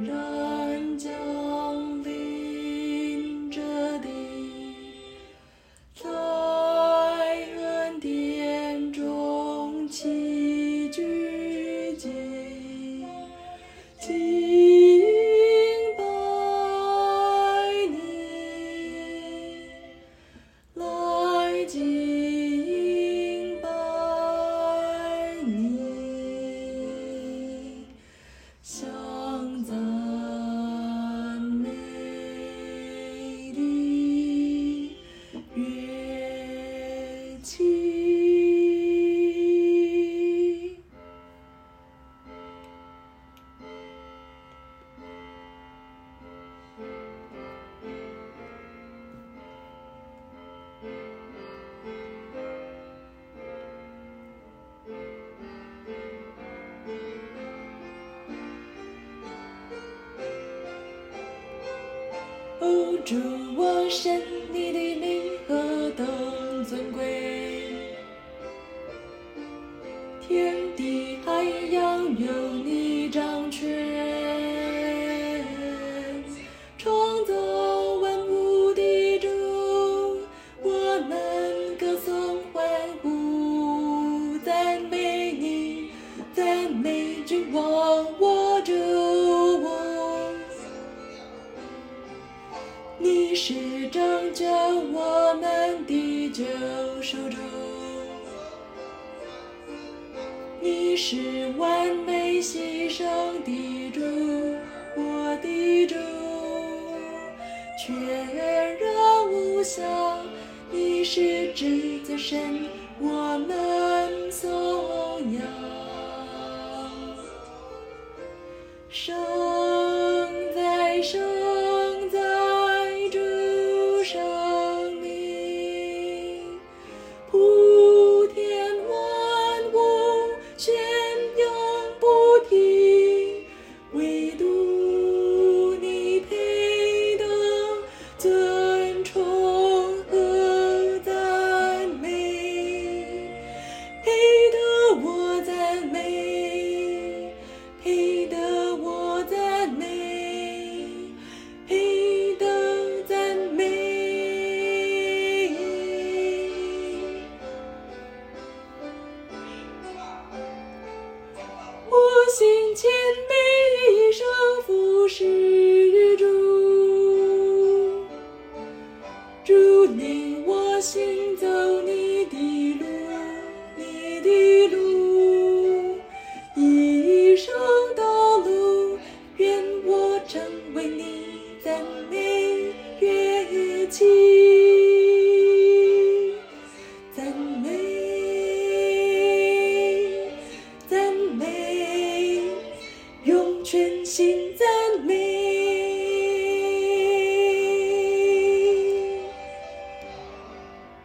然降临这地，在恩典中齐聚集，敬拜你，来敬拜你，向赞美的乐器。哦，主我神，你的名何等尊贵，天地海洋有你掌权，创造万物的主，我们歌颂欢呼，赞美你，赞美君王我主。你是拯救我们的救赎主，你是完美牺牲的主，我的主，全然无瑕，你是至尊神，我们颂扬。圣哉圣哉主圣名，普天万物宣扬不停，唯独你配得尊崇和赞美，配得我赞美，配得我赞美，配得赞美。我心谦卑一生服侍主，主领我行走你的路，你的路，一生道路，愿我成为你赞美乐器，赞美，赞美，用全心赞美。